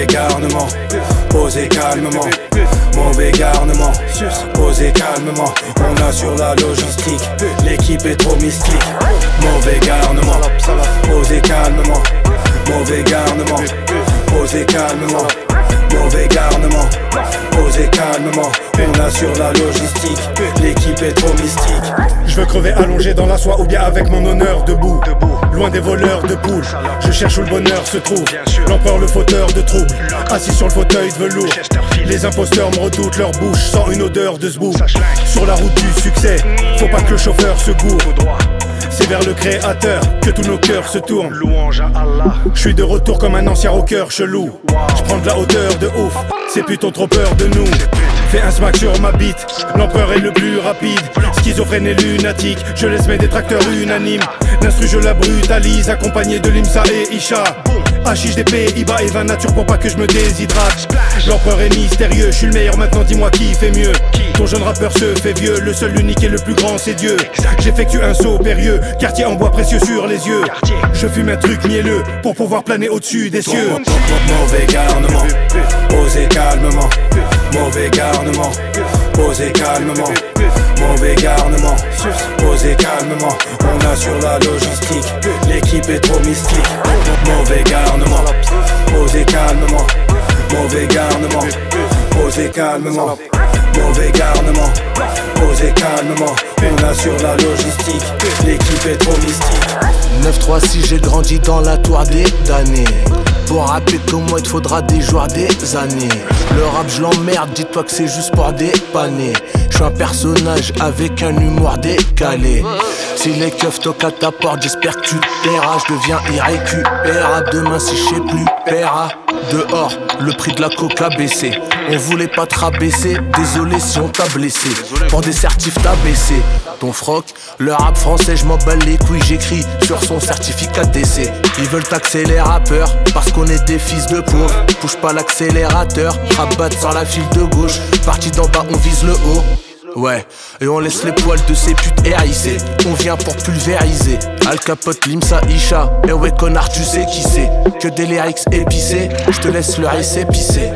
garnement, posez calmement. Mauvais garnement, posez calmement. On assure la logistique, l'équipe est trop mystique. Mauvais garnement, posez calmement. Mauvais garnement, posez calmement. Mauvais garnement, posez calmement. On assure la logistique, l'équipe est trop mystique. Je veux crever allongé dans la soie ou bien avec mon honneur debout. Loin des voleurs de poules, je cherche où le bonheur se trouve. L'empereur, le fauteur de troubles, assis sur le fauteuil de velours. Les imposteurs me redoutent, leur bouche sent une odeur de zbou. Sur la route du succès, faut pas que le chauffeur se gourre. C'est vers le créateur que tous nos cœurs se tournent. Louange à Allah. Je suis de retour comme un ancien rocker chelou. Je prends de la hauteur de ouf, ces putains trop peur de nous. Fais un smack sur ma bite, l'empereur est le plus rapide. Schizophrène et lunatique, je laisse mes détracteurs unanimes. L'instru je la brutalise, accompagné de Limsa et Isha. Hachiche des Pays-Bas et vin nature pour pas que je me déshydrate. L'empereur est mystérieux, je suis le meilleur maintenant, dis-moi qui fait mieux. Ton jeune rappeur se fait vieux, le seul, l'unique et le plus grand c'est Dieu. J'effectue un saut périlleux, quartier en bois précieux sur les yeux. Je fume un truc mielleux pour pouvoir planer au-dessus des cieux. Mauvais garnement, posez calmement. Mauvais garnement, posez calmement. Mauvais garnement, posez calmement. On assure la logistique, l'équipe est trop mystique. Mauvais garnement, posez calmement. Mauvais garnement, posez calmement. Mauvais garnement, posez calmement. On assure la logistique, l'équipe est trop mystique. 9-3-6, j'ai grandi dans la tour des damnés. Pour rapper comme moi, il te faudra des jours, des années. Le rap, je l'emmerde, dis-toi que c'est juste pour dépanner. Je suis un personnage avec un humour décalé. Si les keufs toquent à ta porte, j'espère que tu tairas. Je deviens irrécupérable demain si je sais plus paiera. Dehors, le prix de la coca baissé. On voulait pas te rabaisser, désolé si on t'a blessé. Pour des certifs t'as baissé ton froc. Le rap français, je m'en bats les couilles, j'écris sur son certificat d'essai. Ils veulent taxer les rappeurs parce qu'on est des fils de pauvres. Pousse pas l'accélérateur, rabatte sur la file de gauche. Parti d'en bas, on vise le haut. Ouais, et on laisse les poils de ces putes hérissées. On vient pour pulvériser. Al Capote, Limsa, Isha. Et ouais, connard, tu sais qui c'est. Que des lyrics épicés. Je te laisse le rice épicé.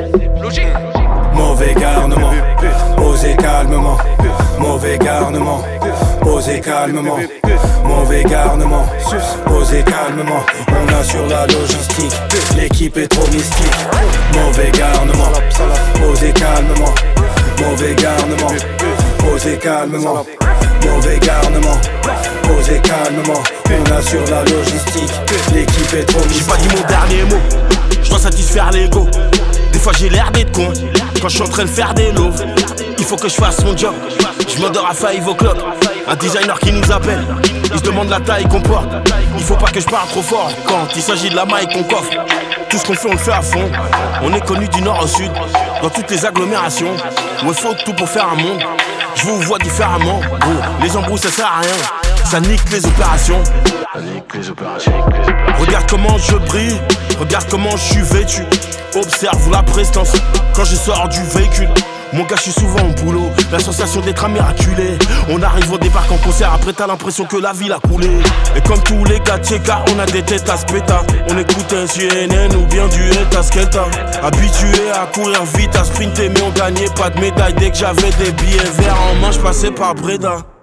Mauvais garnement, posez calmement. Mauvais garnement, posez calmement. Mauvais garnement, posez calmement. On assure la logistique, l'équipe est trop mystique. Mauvais garnement, posez calmement. Mauvais garnement, posez calmement. Mauvais garnement, posez calmement. On assure la logistique, l'équipe est trop mystique. J'ai pas dit mon dernier mot, je dois satisfaire l'ego. Des fois j'ai l'air d'être con, quand je suis en train de faire des lots. Il faut que je fasse mon job, je m'endors à 5 o'clock. Un designer qui nous appelle, il se demande la taille qu'on porte. Il faut pas que je parle trop fort, quand il s'agit de la maille qu'on coffre. Tout ce qu'on fait on le fait à fond, on est connu du nord au sud, dans toutes les agglomérations. Ouais, faut tout pour faire un monde, je vous vois différemment. Gros, les embrouilles ça sert à rien, ça nique les opérations. Regarde comment je brille, regarde comment je suis vêtu. Observe la prestance quand je sors du véhicule. Mon gars, je suis souvent au boulot, la sensation d'être un miraculé. On arrive au départ en concert, après t'as l'impression que la ville a coulé. Et comme tous les gars tchéka, on a des têtes à spéta. On écoute un CNN ou bien du Eta Sketa. Habitué à courir vite, à sprinter, mais on gagnait pas de médaille. Dès que j'avais des billets verts en main, je passais par Breda.